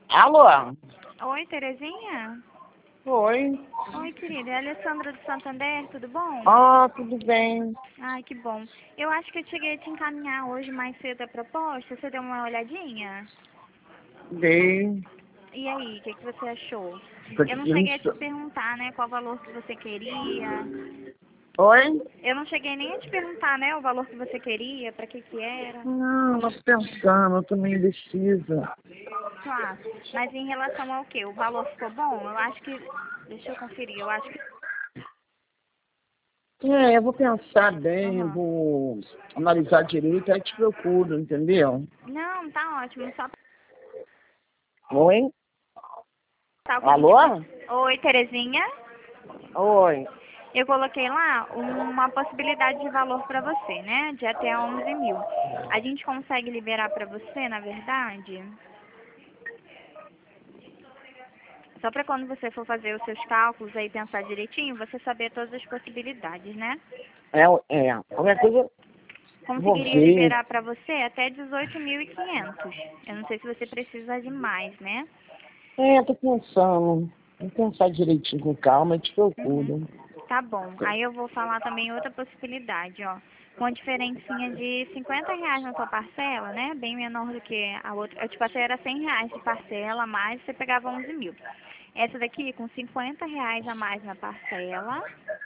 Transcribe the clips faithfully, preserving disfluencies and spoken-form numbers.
Alô? Oi, Terezinha? Oi. Oi, querida. É a Alessandra do Santander, tudo bom? Ah, tudo bem. Ai, que bom. Eu acho que eu cheguei a te encaminhar hoje mais cedo a proposta. Você deu uma olhadinha? Dei. E aí, o que, que você achou? Tô Eu não te cheguei a te isso. perguntar, né, qual valor que você queria. Oi? Eu não cheguei nem a te perguntar, né, o valor que você queria, pra que que era. Não, tô pensando, eu tô meio indecisa. Claro. Mas em relação ao quê? O valor ficou bom? Eu acho que... Deixa eu conferir. Eu acho que... É, eu vou pensar bem, eu Aham. vou analisar direito, aí te procuro, entendeu? Não, tá ótimo. Só Oi? tá o que a gente... Alô? Oi, Terezinha? Oi. Eu coloquei lá uma possibilidade de valor para você, né? De até onze mil. A gente consegue liberar para você, na verdade, só para quando você for fazer os seus cálculos aí pensar direitinho, você saber todas as possibilidades, né? É, é, qualquer coisa, vou Conseguiria ver. liberar para você até dezoito mil e quinhentos. Eu não sei se você precisa de mais, né? É, tô pensando. Vou pensar direitinho com calma e te Uhum. procuro. Tá bom. Aí eu vou falar também outra possibilidade, ó. Com a diferencinha de cinquenta reais na sua parcela, né? Bem menor do que a outra. Eu te passei era cem reais de parcela, mais você pegava onze mil. Essa daqui, com cinquenta reais a mais na parcela,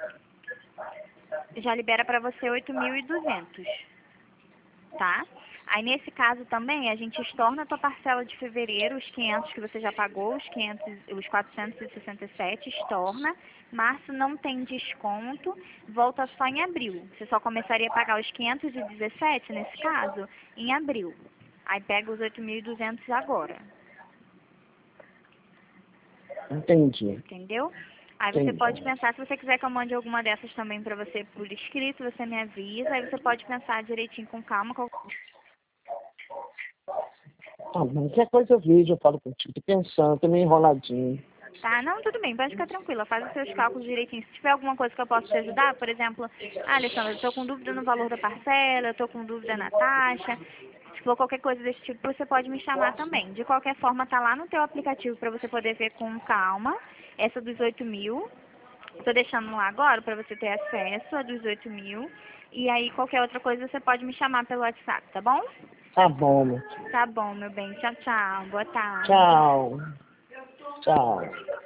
já libera pra você oito mil e duzentos, tá? Aí nesse caso também a gente estorna a tua parcela de fevereiro, os quinhentos que você já pagou, os quinhentos, os quatrocentos e sessenta e sete, estorna. Março não tem desconto, volta só em abril. Você só começaria a pagar os quinhentos e dezessete nesse caso em abril. Aí pega os oito mil e duzentos agora, Entendi. entendeu? Aí você pode Entendi. pensar, se você quiser que eu mande alguma dessas também pra você por escrito, você me avisa, aí você pode pensar direitinho com calma. Tá bom, qualquer coisa eu vejo, eu falo contigo. Tô pensando, tô meio enroladinho. Tá, não, tudo bem, pode ficar tranquila, faz os seus cálculos direitinho. Se tiver alguma coisa que eu possa te ajudar, por exemplo, ah, Alessandra, eu tô com dúvida no valor da parcela, eu tô com dúvida na taxa, se for qualquer coisa desse tipo, você pode me chamar também. De qualquer forma, tá lá no teu aplicativo para você poder ver com calma, essa dos oito mil. Tô deixando lá agora para você ter acesso a dos oito mil. E aí, qualquer outra coisa, você pode me chamar pelo WhatsApp, tá bom? Tá bom, meu. Tá bom, meu bem. Tchau, tchau. Boa tarde. Tchau. Tchau.